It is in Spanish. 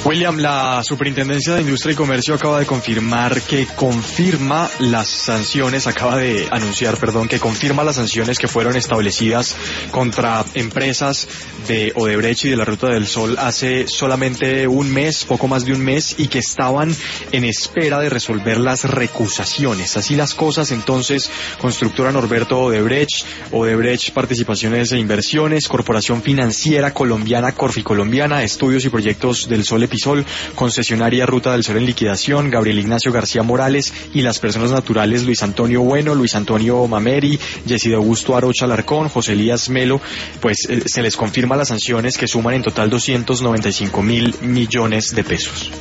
William, la Superintendencia de Industria y Comercio acaba de confirmar que confirma las sanciones, que confirma las sanciones que fueron establecidas contra empresas de Odebrecht y de la Ruta del Sol hace solamente un mes, poco más de un mes, y que estaban en espera de resolver las recusaciones. Así las cosas, entonces, Constructora Norberto Odebrecht, Odebrecht Participaciones e Inversiones, Corporación Financiera Colombiana, Corficolombiana, Estudios y Proyectos del Sol Episol, Concesionaria Ruta del Sol en liquidación, Gabriel Ignacio García Morales, y las personas naturales Luis Antonio Bueno, Luis Antonio Mameri, Yesido Augusto Arocha Alarcón, José Elías Melo, pues se les confirma las sanciones que suman en total 295.000 millones de pesos.